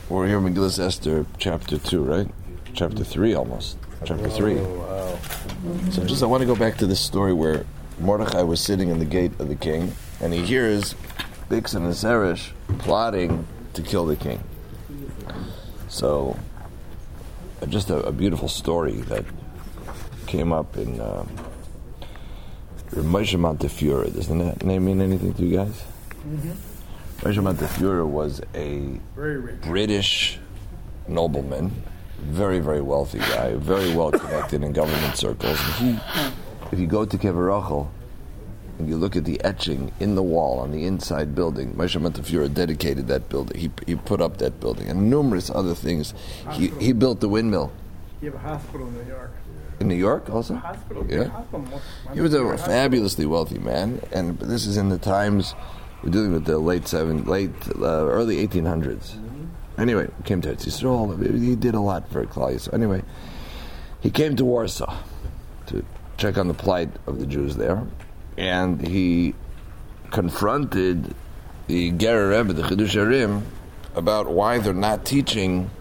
We're here in Megillas Esther, chapter 2, right? Chapter 3 almost. Chapter 3. Wow. So I want to go back to this story where Mordechai was sitting in the gate of the king, and he hears Bigsan and Zeresh plotting to kill the king. So, just a beautiful story that came up in Moshe Montefiore. Doesn't that name mean anything to you guys? Mm-hmm. Moshe Montefiore was a British nobleman, very, very wealthy guy, very well connected in government circles. And if you go to Kever Rachel and you look at the etching in the wall on the inside building, Moshe Montefiore dedicated that building. He put up that building and numerous other things. He built the windmill. You have a hospital in New York. In New York also? Hospital. Yeah. Hospital. He was a fabulously wealthy man, and this is in the times, we're dealing with the early 1800s. Anyway, came to Eretz Yisrael. He did a lot for Klal Yisrael. Anyway, he came to Warsaw to check on the plight of the Jews there, and he confronted the Gerer Rebbe, the Chidush Harim, about why they're not teaching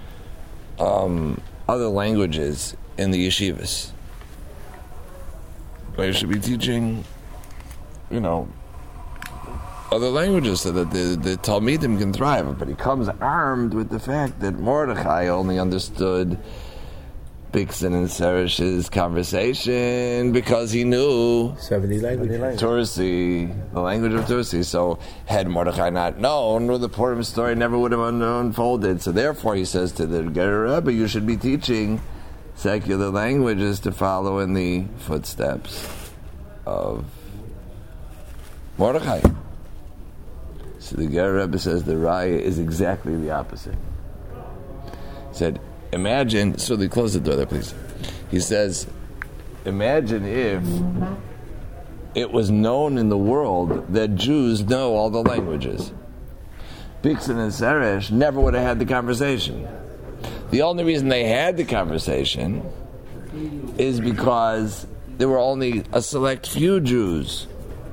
other languages in the yeshivas. They should be teaching, other languages so that the Talmidim can thrive. But he comes armed with the fact that Mordechai only understood Bigsan and Seresh's conversation because he knew 70 languages. Tursi, the language of Tursi. So had Mordechai not known, the Purim story never would have unfolded. So therefore he says to the Gerer Rebbe, you should be teaching secular languages to follow in the footsteps of Mordechai. So the Gerer Rebbe says the Raya is exactly the opposite. He said, imagine, so they close the door there, please. He says, imagine if it was known in the world that Jews know all the languages. Bigsan and Zeresh never would have had the conversation. The only reason they had the conversation is because there were only a select few Jews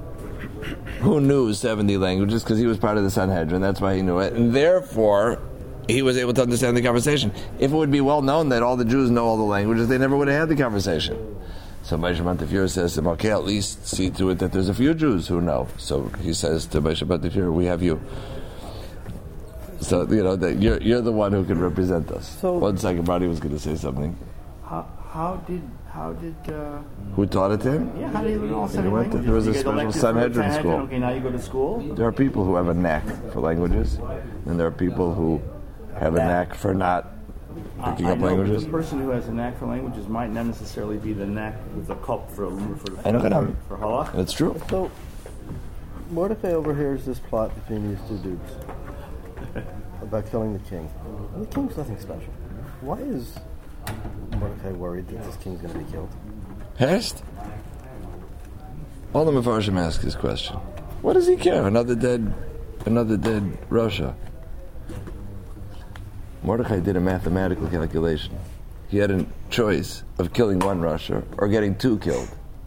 who knew 70 languages because he was part of the Sanhedrin. That's why he knew it. And therefore, he was able to understand the conversation. If it would be well known that all the Jews know all the languages, they never would have had the conversation. So Moshe Montefiore says to him, okay, at least see to it that there's a few Jews who know. So he says to Moshe Montefiore, we have you. So, that you're the one who can represent us. So, 1 second, Brady was going to say something. How did Who taught it to him? yeah, how did he learn all 70 languages? There was a You get special elected for Sanhedrin school. Okay, now you go to school? There are people who have a knack for languages, and there are people who have a knack for not picking up languages. The person who has a knack for languages might not necessarily be the knack with the cup for halach. That's true. So, Mordechai overhears this plot between these two dudes about killing the king. And the king's nothing special. Why is Mordechai worried that this king's going to be killed? Hast? All the Mefarshim ask this question. What does he care? Another dead Russia. Mordechai did a mathematical calculation. He had a choice of killing one Russia or getting two killed.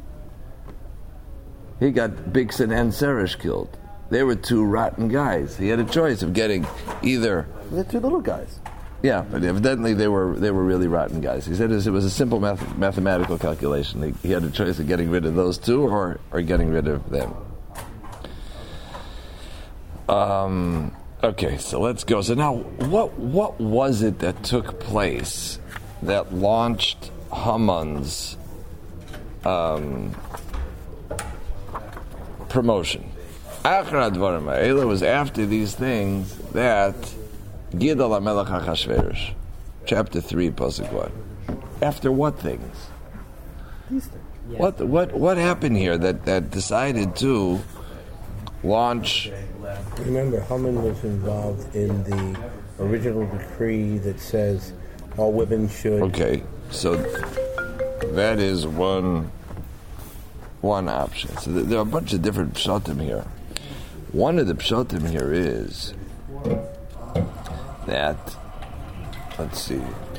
He got Bigsan and Zeresh killed. They were two rotten guys. He had a choice of getting either. They're two little guys. Yeah, but evidently they were really rotten guys. He said it was a simple mathematical calculation. He had a choice of getting rid of those two or getting rid of them. Okay, so let's go. So now, what was it that took place that launched Haman's promotion? It was after these things that Gidal HaMelech HaChashverosh, chapter 3, pasuk 1. After what things? These things. Yes. What happened here that decided to launch? Remember, Haman was involved in the original decree that says all women should. Okay, so that is one option. So there are a bunch of different pshatim here. One of the pshatim here is that, let's see.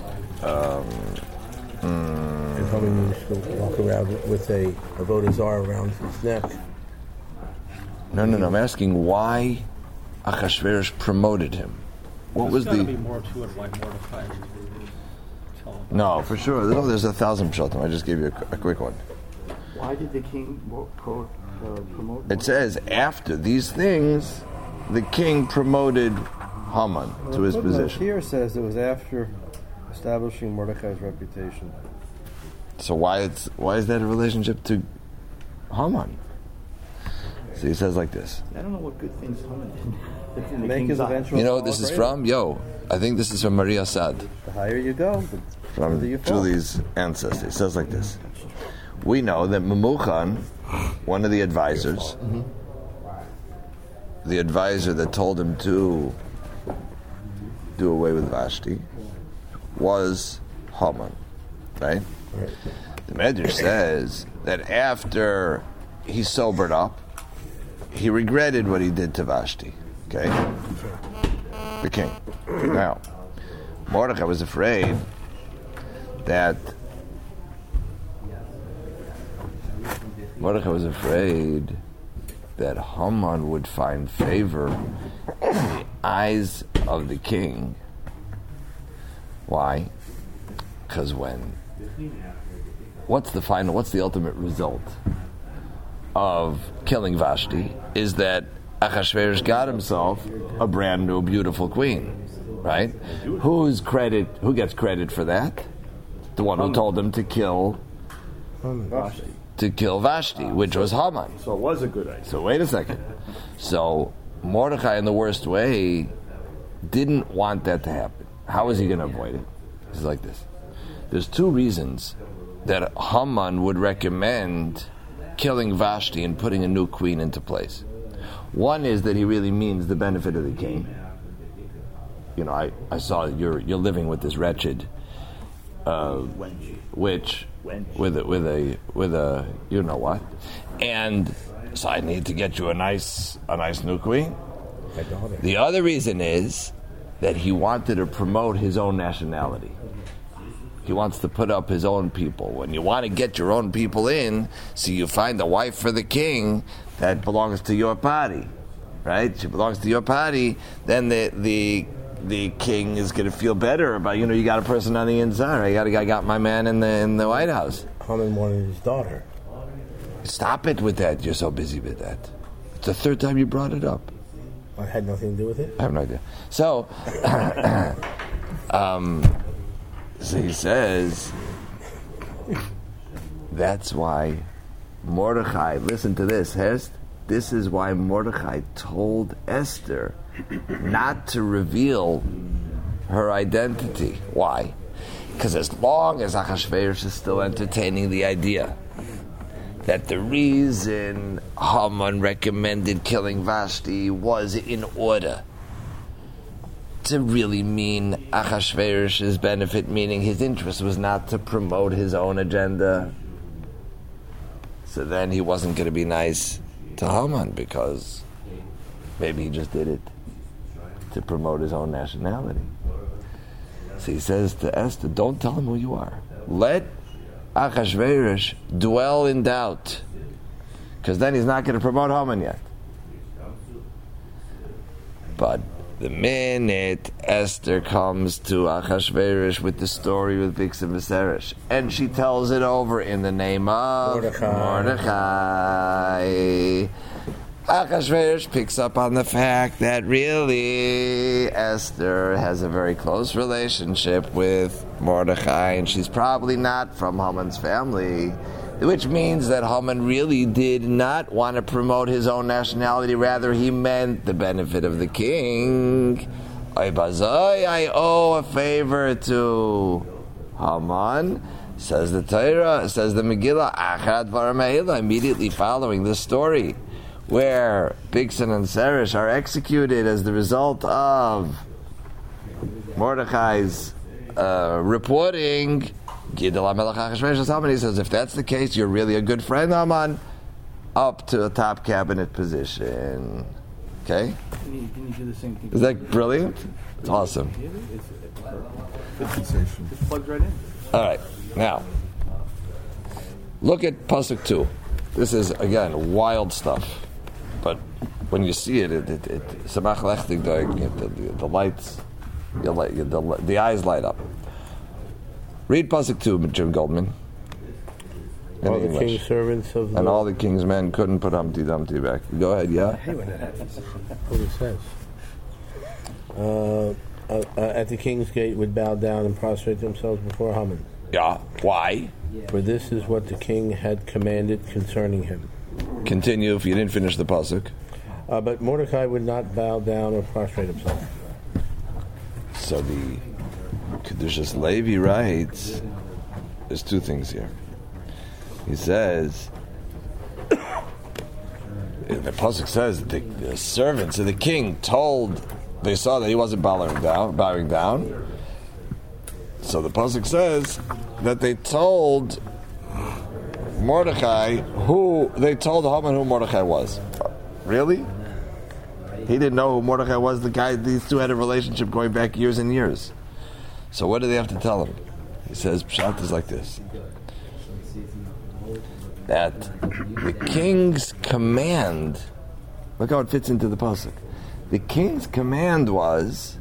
And Haman used to walk around with a avodah zarah around his neck. No. I'm asking why Achashverosh promoted him. what was There's got to the? be more to it, why Mordecai tell him. No, for sure. No, there's 1,000 pshatim. I just gave you a quick one. Why did the king promote? It says after these things, the king promoted Haman to his position. Here says it was after establishing Mordecai's reputation. So why is that a relationship to Haman? So he says like this. I don't know what good things Haman did. in the Make king's his eyes. eventual. You know what this is from? I think this is from Maria Sad, The higher you go, the from further you fall. Julie's ancestor. It says like this. We know that Memuchan, one of the advisors, the advisor that told him to do away with Vashti, was Haman, right? The Medrash says that after he sobered up, he regretted what he did to Vashti. Okay? The king. Now, Mordecai was afraid that Haman would find favor in the eyes of the king. Why? Because what's the ultimate result of killing Vashti is that Achashverosh got himself a brand new beautiful queen, right? Who gets credit for that? The one who told him to kill Vashti, which was Haman. So it was a good idea. So wait a second. So Mordecai, in the worst way, didn't want that to happen. How is he going to avoid it? It's like this. There's two reasons that Haman would recommend killing Vashti and putting a new queen into place. One is that he really means the benefit of the king. You know, I saw you're living with this wretched witch with a you know what, and so I need to get you a nice new queen. The other reason is that he wanted to promote his own nationality. He wants to put up his own people. When you want to get your own people in, so you find a wife for the king that belongs to your party, right? She belongs to your party. Then the king is going to feel better about, you got a person on the inside. I got my man in the White House. Haman wanted his daughter. Stop it with that. You're so busy with that. It's the third time you brought it up. I had nothing to do with it. I have no idea. So, so he says, that's why Mordecai, listen to this, Hest. This is why Mordecai told Esther not to reveal her identity. Why? Because as long as Achashverosh is still entertaining the idea that the reason Haman recommended killing Vashti was in order to really mean Achashverosh's benefit, meaning his interest was not to promote his own agenda. So then he wasn't going to be nice to Haman because maybe he just did it to promote his own nationality. So he says to Esther, don't tell him who you are. Let Achashverosh dwell in doubt, because then he's not going to promote Haman yet. But the minute Esther comes to Achashverosh with the story with Bixen Viserys, and she tells it over in the name of Mordecai, Achashverosh picks up on the fact that really Esther has a very close relationship with Mordecai, and she's probably not from Haman's family, which means that Haman really did not want to promote his own nationality, rather he meant the benefit of the king. I owe a favor to Haman, says the Torah, says the Megillah, Achad Varamahila, immediately following this story, where Bigsan and Seresh are executed as the result of Mordecai's reporting. Gidal HaMelech Achashverosh Haman, says, if that's the case, you're really a good friend, Haman, up to a top cabinet position. Okay? Can you do the same thing? Is that brilliant? It's awesome. Good sensation. It plugs right in. All right, now look at Pasuk 2. This is, again, wild stuff. But when you see it, Samach Lechtig, the lights The eyes light up. Read Pasuk 2, Jim Goldman. In All the English. king's servants of the... And all the king's men couldn't put Humpty Dumpty back. Go ahead, yeah? What it says. At the king's gate would bow down and prostrate themselves before Haman. Yeah. Why? For this is what the king had commanded concerning him. Continue if you didn't finish the Pasuk. But Mordecai would not bow down or prostrate himself. So the Kedushas Levi writes, there's two things here. He says, the Pasuk says that the servants of the king they saw that he wasn't bowing down. So the Pasuk says that they told Mordecai told Haman who Mordecai was. Really? He didn't know who Mordecai was. These two had a relationship going back years and years. So what do they have to tell him? He says, Pshat is like this. That the king's command, look how it fits into the pasuk. The king's command was,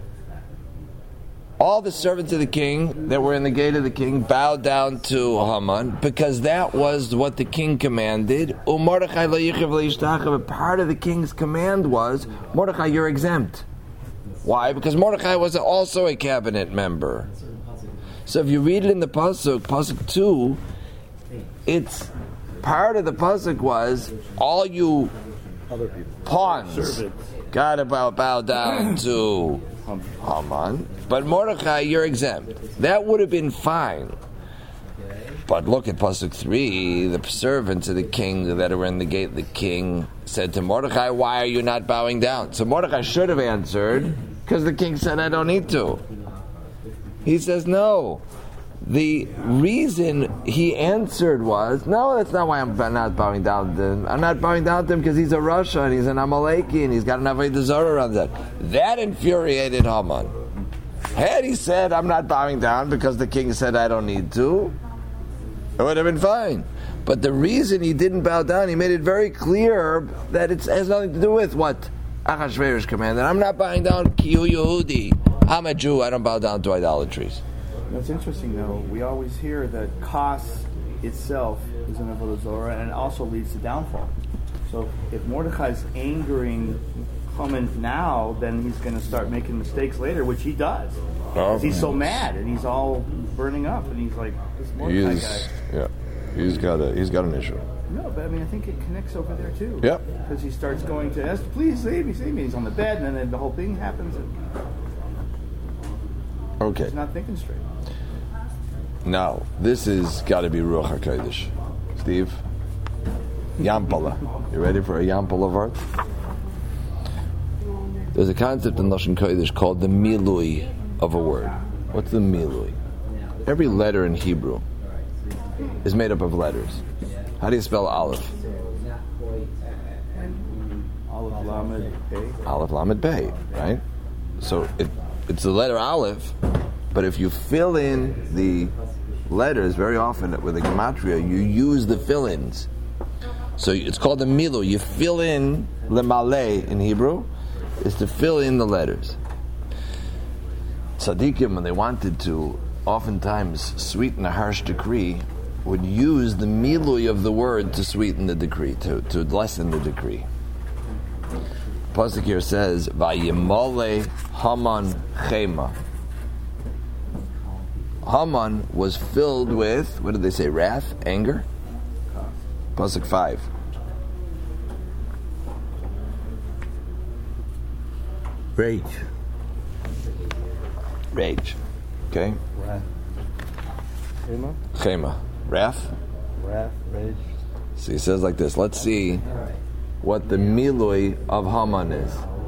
all the servants of the king that were in the gate of the king bowed down to Haman, because that was what the king commanded. Mordecai lo yichiv lo yishtach. But part of the king's command was, Mordecai, you're exempt. Why? Because Mordecai was also a cabinet member. So if you read it in the pasuk 2, it's part of the pasuk was all you pawns got to bow down to Haman, but Mordecai, you're exempt. That would have been fine. But look at pasuk 3. The servants of the king that were in the gate, the king said to Mordecai, "Why are you not bowing down?" So Mordecai should have answered, because the king said, "I don't need to." He says, "No." The reason he answered was, no, that's not why I'm not bowing down to him. I'm not bowing down to him because he's a Rasha and he's an Amaleki and he's got an Avodah Zarah around that. That infuriated Haman. Had he said, I'm not bowing down because the king said I don't need to, it would have been fine. But the reason he didn't bow down, he made it very clear that it has nothing to do with what Achashverosh commanded. I'm not bowing down, Ki hu Yehudi. I'm a Jew, I don't bow down to idolatries. It's interesting, though. We always hear that Kas itself is an Avodah Zarah, and it also leads to downfall. So if Mordecai's angering Haman now, then he's going to start making mistakes later, which he does. He's so mad, and he's all burning up, and he's like, this Mordecai guy. Yeah, he's got an issue. No, but I mean, I think it connects over there too. Yeah. Because he starts going to Esther, please save me, save me. He's on the bed, and then the whole thing happens. And okay. He's not thinking straight. Now, this has got to be Ruach HaKodesh. Steve? Yampala. You ready for a Yampala vart? There's a concept in Lashon Kodesh called the milui of a word. What's the milui? Every letter in Hebrew is made up of letters. How do you spell Aleph? Aleph Lamed Pei. Aleph Lamed Pei, right? So it's the letter Aleph, but if you fill in the letters, very often with the gematria, you use the fill-ins. So it's called the milu. You fill in lemale in Hebrew, is to fill in the letters. Tzaddikim, when they wanted to oftentimes sweeten a harsh decree, would use the milui of the word to sweeten the decree, to lessen the decree. Pasuk here says, "Vayimale Haman chema." Haman was filled with, what did they say, wrath, anger? Pasuk 5. Rage. Okay? Wrath. Chema. Wrath? Wrath, rage. So he says like this. Let's see what the milui of Haman is.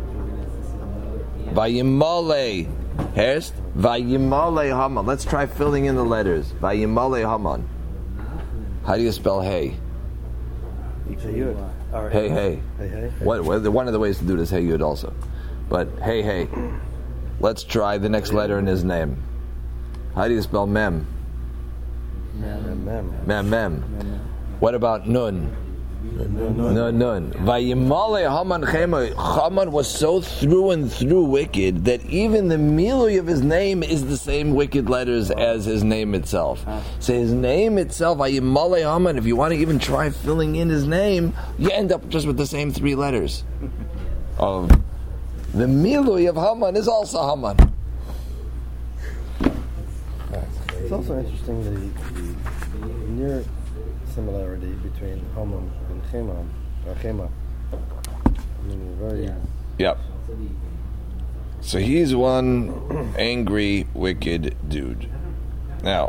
Vayimale. Herst? Vayimale Haman. Let's try filling in the letters. Vayimale Haman. How do you spell hey? Hey. Hey. One of the ways to do this, hey yud also. But hey. Let's try the next letter in his name. How do you spell mem? Mem. Mem. What about nun? Nun. Vayimale Haman Chema. Haman was so through and through wicked that even the milui of his name is the same wicked letters as his name itself. So his name itself, Vayimale Haman, if you want to even try filling in his name, you end up just with the same 3 letters. Of the milui of Haman is also Haman. It's also interesting the near similarity between Haman and Chema. I mean, very. Yep. So he's one angry, wicked dude. Now,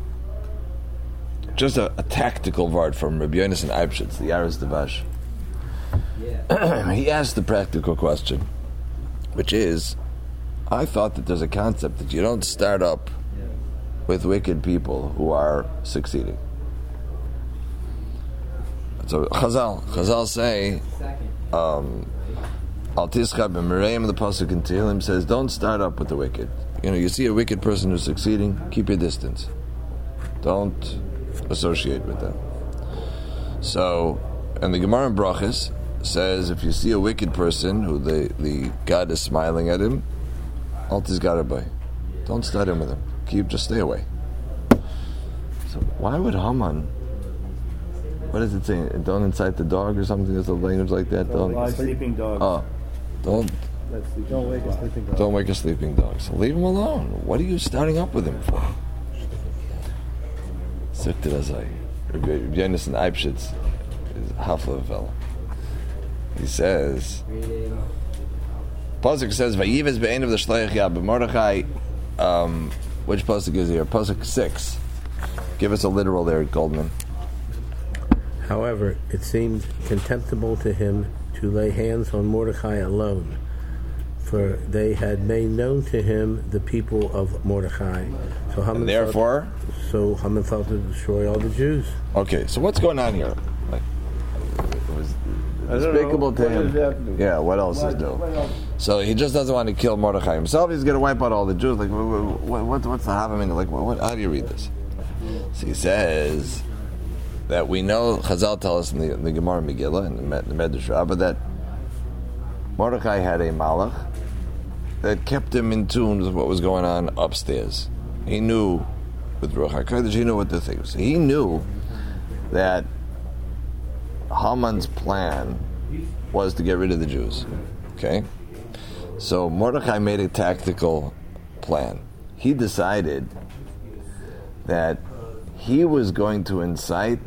just a tactical word from Rabbi Yonasan Eibschitz, the Aris Devash. He asked the practical question, which is, I thought that there's a concept that you don't start up with wicked people who are succeeding. So Chazal say, Al Tischab and Miriam, the pasuk in Tehillim says, don't start up with the wicked. You see a wicked person who's succeeding, keep your distance. Don't associate with them. So, and the Gemara in Brachos says, if you see a wicked person who the God is smiling at him, Al Tizgarabay. Don't start him with him. Just stay away. So why would Haman? What does it say? Don't incite the dog or something. There's a language like that. Don't sleeping dog. Don't wake a sleeping dog. Don't wake a sleeping dog. So leave him alone. What are you starting up with him for? Siktir Azai. Rabbi Yonasan Eibschitz is half of a fellow. He says, Pasuk says, Vayivez be'ein of the shleich yab Mordechai. Which pasuk is here? Pasuk 6. Give us a literal there, Goldman. However, it seemed contemptible to him to lay hands on Mordecai alone, for they had made known to him the people of Mordecai. So Haman thought to destroy all the Jews. Okay, so what's going on here? It was despicable to him. Yeah, what else is new? So he just doesn't want to kill Mordechai himself. He's going to wipe out all the Jews. Like, what's the Havamina? Like, how do you read this? So he says that we know, Chazal tell us in the Gemara Megillah, in the Medrash Rabbah, that Mordechai had a malach that kept him in tune with what was going on upstairs. He knew, with Ruach HaKodesh, he knew what the thing was. He knew that Haman's plan was to get rid of the Jews. Okay? So Mordechai made a tactical plan. He decided that he was going to incite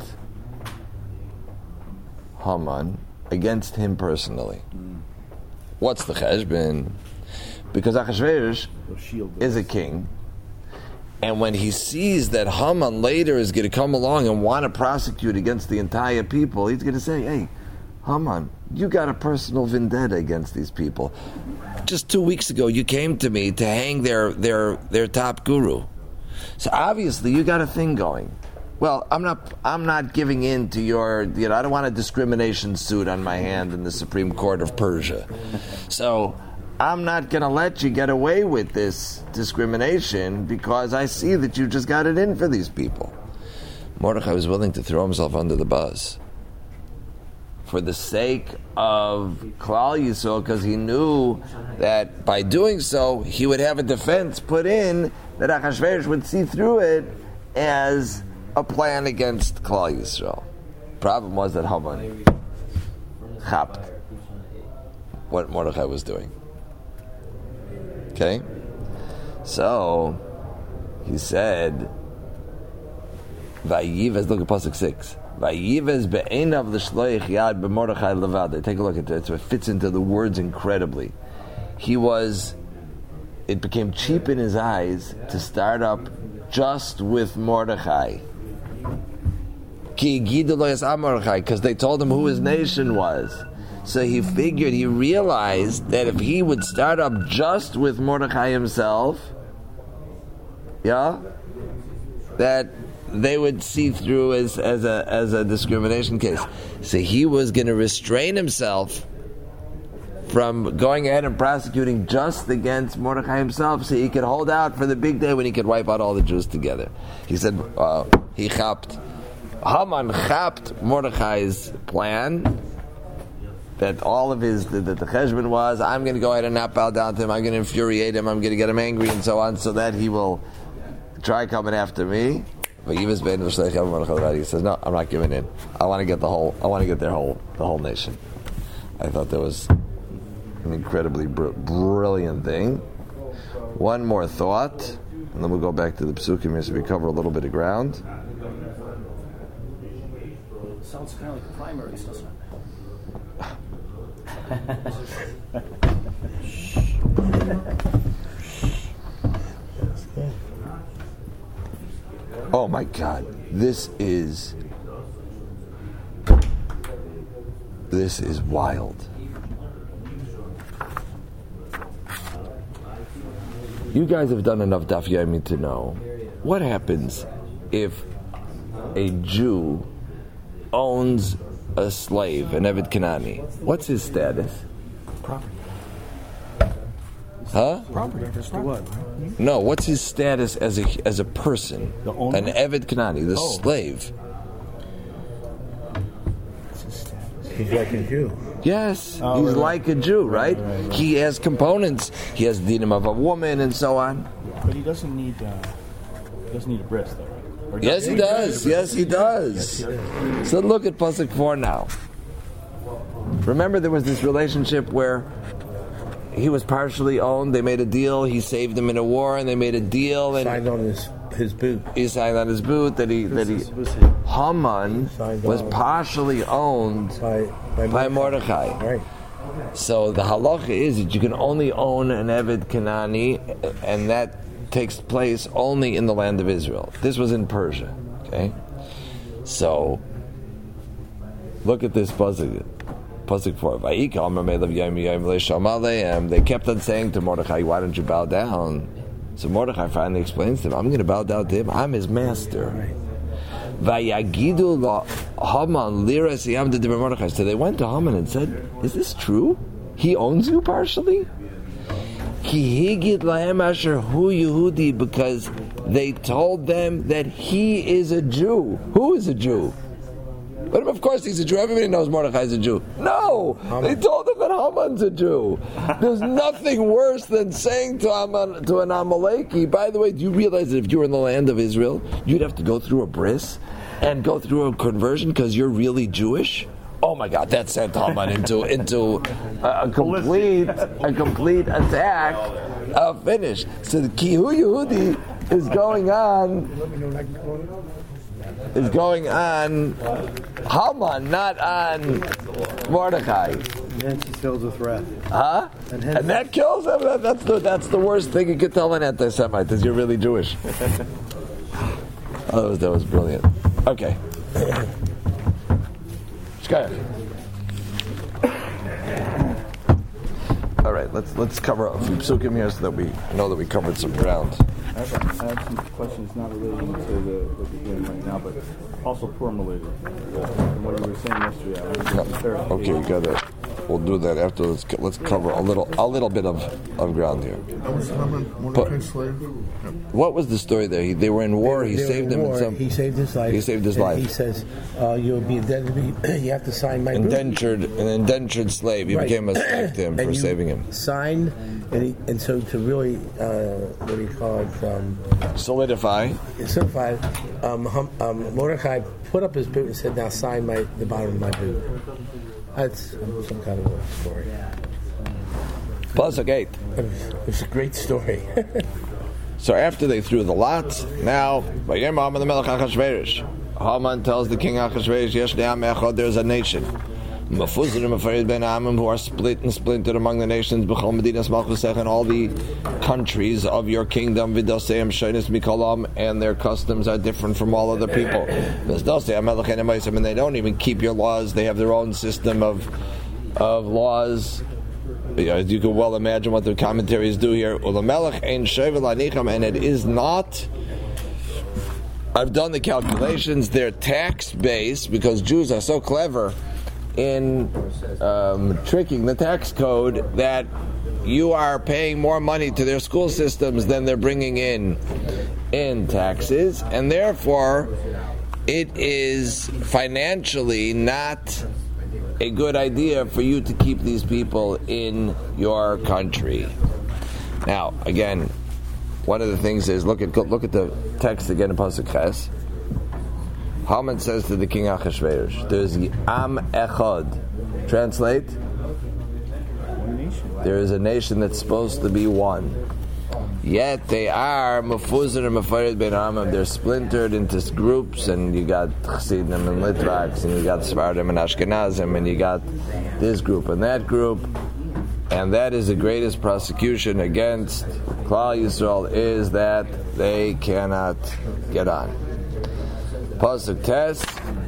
Haman against him personally. What's the cheshbon? Because Achashverosh is a king, and when he sees that Haman later is going to come along and want to prosecute against the entire people, he's going to say, hey, Haman, you got a personal vendetta against these people. Just 2 weeks ago, you came to me to hang their top guru. So obviously, you got a thing going. Well, I'm not giving in to your, I don't want a discrimination suit on my hand in the Supreme Court of Persia. So I'm not going to let you get away with this discrimination because I see that you just got it in for these people. Mordechai was willing to throw himself under the bus for the sake of Klal Yisrael, because he knew that by doing so, he would have a defense put in that Achashverosh would see through it as a plan against Klal Yisrael. Problem was that Haman chapped what Mordechai was doing. Okay? So, he said, Vayivez, look at Pasuk 6. Vayivez be'enav l'shloich yad b'Mordechai levad. Take a look at it. So it fits into the words incredibly. It became cheap in his eyes to start up just with Mordechai. Because they told him who his nation was. So he realized that if he would start up just with Mordechai himself, that they would see through as a discrimination case. So he was going to restrain himself from going ahead and prosecuting just against Mordechai himself, so he could hold out for the big day when he could wipe out all the Jews together. He said he chapped Haman chapped Mordechai's plan. That all of his, that the cheshbon was, I'm going to go ahead and not bow down to him, I'm going to infuriate him, I'm going to get him angry and so on, so that he will try coming after me. But he says, no, I'm not giving in. I want to get the whole nation. I thought that was an incredibly brilliant thing. One more thought, and then we'll go back to the Psukim here so we cover a little bit of ground. Sounds kind of like primaries, doesn't it? Oh my God, this is wild. You guys have done enough Daf Yomi to know what happens if a Jew owns a slave, an Eved Kanani. What's his status? Property. Huh? Property. Just what? No, what's his status as a person? The owner? An Eved Kanani, the slave. He's like a Jew. Yes, he's like a Jew, right? He has components. He has the dinim of a woman and so on. But he doesn't need a bris, though, right? Yes, he does. Yes, he does. So look at Pasuk 4 now. Remember there was this relationship where he was partially owned. They made a deal. He saved him in a war, and they made a deal. And signed on his boot. He signed on his boot that Haman was partially owned by Mordechai. Right. So the halacha is that you can only own an Eved Kanani, and that takes place only in the land of Israel. This was in Persia. Okay, so look at this pasuk 4. They kept on saying to Mordechai, "Why don't you bow down?" So Mordechai finally explains to him, "I'm going to bow down to him. I'm his master." Vayagidu Haman liras yamda de Mordechai. So they went to Haman and said, "Is this true? He owns you partially?" Because they told them that he is a Jew. Who is a Jew? But of course he's a Jew. Everybody knows Mordechai is a Jew. No! They told him that Haman's a Jew. There's nothing worse than saying to an Amaleki, by the way, do you realize that if you were in the land of Israel, you'd have to go through a bris and go through a conversion because you're really Jewish? Oh my God, that sent Haman into a complete attack. Finish. So the Kihu Yehudi is going on Haman, not on Mordechai. And then she's filled with wrath. Huh? And that kills him. That's the worst thing you could tell an anti-Semite is you're really Jewish. That was brilliant. Okay. All right, let's cover a few psukim here so that we know that we covered some ground. I have some questions not relating to what you're doing right now, but also Purim related. From what you were saying yesterday. Okay, we got it. We'll do that after. Let's cover a little bit of ground here. What was the story there? They were in war. He saved him. He saved his life. He saved his life. He says, "You'll be you have to sign my boot." An indentured slave. He became a slave to him for saving him. Signed, and so to really, what do you call it? Solidify. Mordechai put up his boot and said, "Now sign the bottom of my boot." That's some kind of a story. Pasuk 8. It's a great story. So after they threw the lot, now Haman tells the king Achashverosh, there's a nation. Who are split and splintered among the nations in all the countries of your kingdom, and their customs are different from all other people. And they don't even keep your laws. They have their own system of laws. You can well imagine what the commentaries do here. And it is not, I've done the calculations, they're tax-based because Jews are so clever in tricking the tax code that you are paying more money to their school systems than they're bringing in taxes, and therefore it is financially not a good idea for you to keep these people in your country. Now, again, one of the things is look at the text again in Pasuk Ches. Haman says to the king Achashverosh, "There's Am Echad." Translate. There is a nation that's supposed to be one. Yet they are mefuzar and mefared ben Amam. They're splintered into groups, and you got Chassidim and Litvaks, and you got Sephardim and Ashkenazim, and you got this group and that group, and that is the greatest prosecution against Klal Yisrael, is that they cannot get on. Pasuk Tes.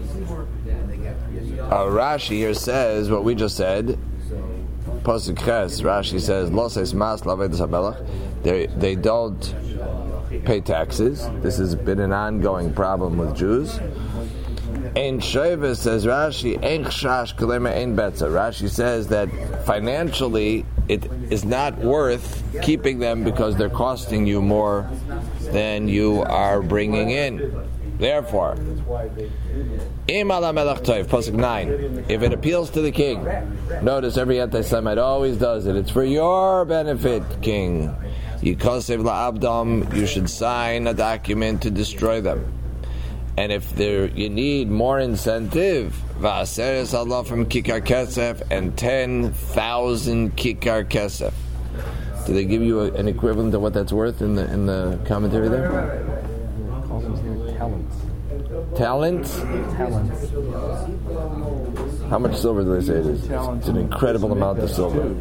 Rashi here says what we just said. Pasuk Ches. Rashi says Lo seis mas lavedas hamelach. They don't pay taxes. This has been an ongoing problem with Jews. Ein Shoiva, says Rashi, Ein Chash Kalema Ein Betza. Rashi says that financially it is not worth keeping them because they're costing you more than you are bringing in. Therefore, Im ala melech toiv, Pasuk 9. If it appeals to the king, notice every anti-Semite always does it. It's for your benefit, king. Yikosev la'abdam, you should sign a document to destroy them. And if you need more incentive, va'aseres Allah from kikar kesef, and 10,000 kikar kesef. Do they give you an equivalent of what that's worth in the commentary there? Talents? Talents. How much silver do they say it is? It's an incredible amount of silver.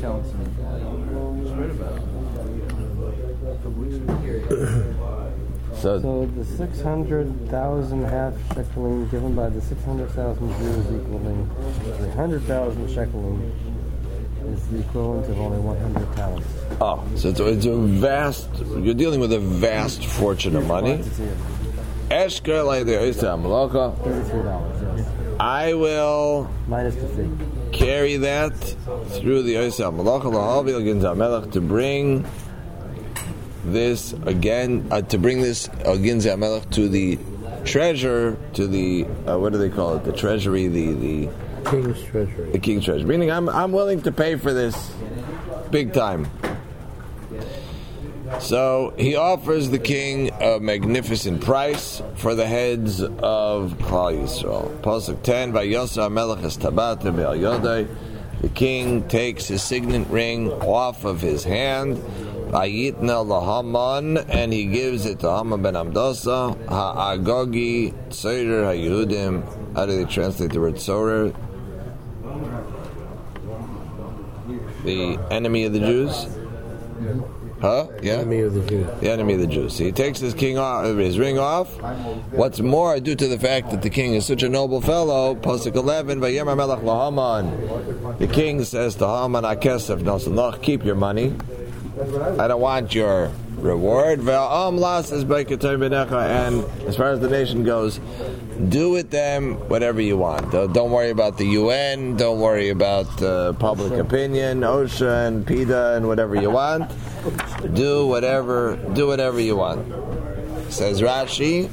So the 600,000 half shekalim given by the 600,000 Jews equaling 300,000 shekalim is the equivalent of only 100 talents. Oh, so it's a vast, you're dealing with a vast fortune of money. Eshker like the $33, yes. I will minus the fee. Carry that through the Oisei HaMelech to bring this again, to bring this Ginzei HaMelech to the treasure, to the what do they call it? The treasury, the king's treasury. The king's treasury. Meaning, I'm willing to pay for this, big time. So he offers the king a magnificent price for the heads of Klal Yisrael. Pasuk 10: Vayosar HaMelech es tabat be'al yodai. The king takes his signet ring off of his hand. Vayitna laHaman, and he gives it to Haman ben Amdasa. Ha'agogi tzorer haYehudim. How do they translate the word tzorer? The enemy of the Jews. Huh? Yeah. Enemy of the Jews. The enemy of the Jews. So he takes his ring off. What's more, due to the fact that the king is such a noble fellow, Pasuk 11, Vayemar Melech laHaman. The king says to Haman, Akesef Nosanach, keep your money. I don't want your reward. And as far as the nation goes, do with them whatever you want. Don't worry about the UN. Don't worry about public opinion, OSHA and PETA and whatever you want. Do whatever you want. Says Rashi.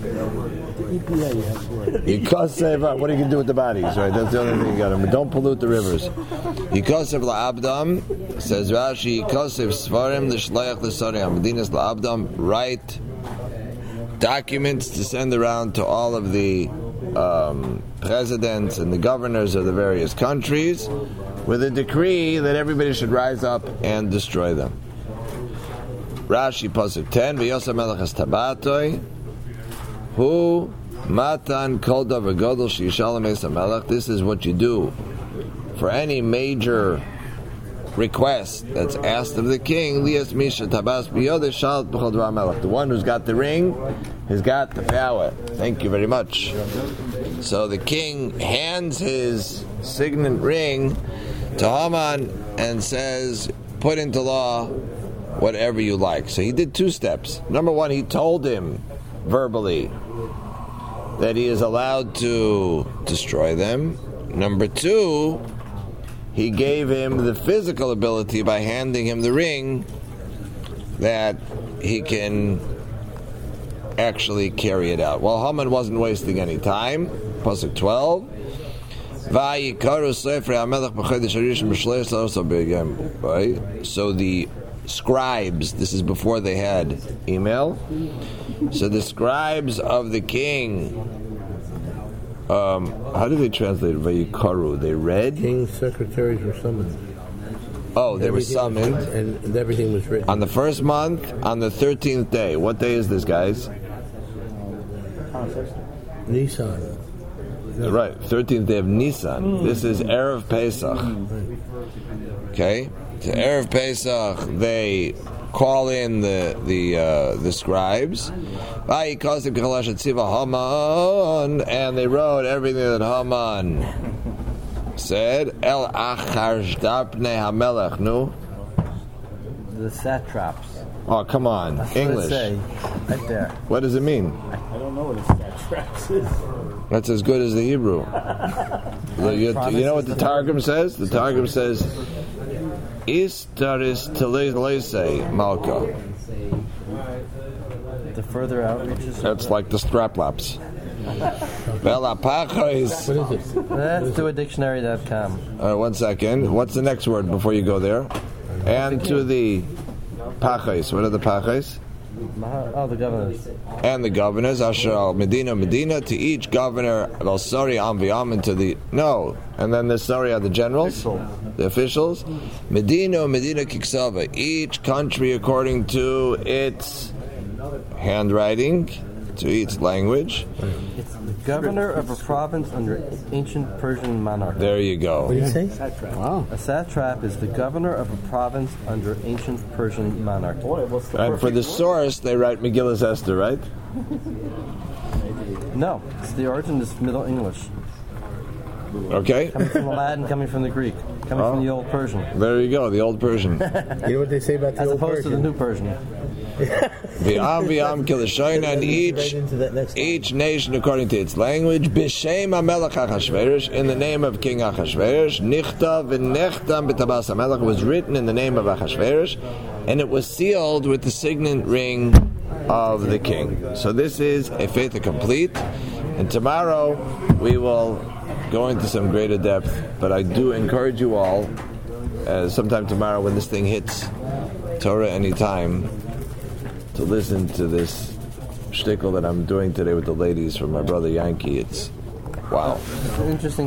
What are you going to do with the bodies? Right, that's the only thing you got to do. Don't pollute the rivers. Yikosev la'abdam, says Rashi. Yikosev svarim l'shlayach l'sariyam. Medinas la'abdam. Write documents to send around to all of the presidents and the governors of the various countries with a decree that everybody should rise up and destroy them. Rashi Pasuk 10, V'yosar melech es tabatoi, hu matan kol davar godol she'yishalem es hamelech. This is what you do for any major request that's asked of the king. Lias misha tabas b'yodeh shalat b'chol dvar hamelech. The one who's got the ring has got the power. Thank you very much. So the king hands his signet ring to Haman and says, put into law whatever you like. So he did two steps. Number one, he told him verbally that he is allowed to destroy them. Number two, he gave him the physical ability by handing him the ring that he can actually carry it out. Well, Haman wasn't wasting any time. Pasuk 12. Right? So the scribes, this is before they had email, so the scribes of the king, how do they translate Vayikaru? They read? King's secretaries were summoned. Oh, they were summoned. And everything was written. On the first month, on the 13th day. What day is this, guys? Nisan. Right, 13th day of Nisan. This is Erev Pesach. Okay? So Erev Pesach, they call in the scribes. And they wrote everything that Haman said. El achar shtapnei hamelech, no? The satraps. Oh, come on. That's English. what it say, right there. What does it mean? I don't know what a satraps is. That's as good as the Hebrew. You know what the Targum says? The Targum says, Istaris Telese Malka. The further outreaches. That's like the straplaps. Velapachos. What is it? Let's do a dictionary.com. 1 second. What's the next word before you go there? And to the pachos. What are the pachos? Oh, the governors. And the governors, Asher al Medina, to each governor, Al Sari Am V'Am, to the, no, and then the Sari are the generals, the officials. Medina Kiksava, each country according to its handwriting, to its language. It's the governor of a province under ancient Persian monarchy. There you go. What did you say? Satrap. Wow. A satrap is the governor of a province under ancient Persian monarchy. Boy, what's the And for the source, they write Megillas Esther, right? No, it's the origin is Middle English. Okay? Coming from the Latin, coming from the Greek, coming from the Old Persian. There you go, the old Persian. You know what they say about the As old opposed to the Persian? New Persian. V'Am Kilashoina, and Right into that next line. each nation according to its language, B'Shem HaMelech Achashverosh, in the name of King Achashverosh, Nichtav v'Nechtam b'Tabas HaMelech, was written in the name of Achashverosh, and it was sealed with the signet ring of the king. So this is a Feta complete, and tomorrow we will go into some greater depth, but I do encourage you all, sometime tomorrow when this thing hits Torah Anytime, to listen to this shtickle that I'm doing today with the ladies from my brother Yankee. It's wow. It's an interesting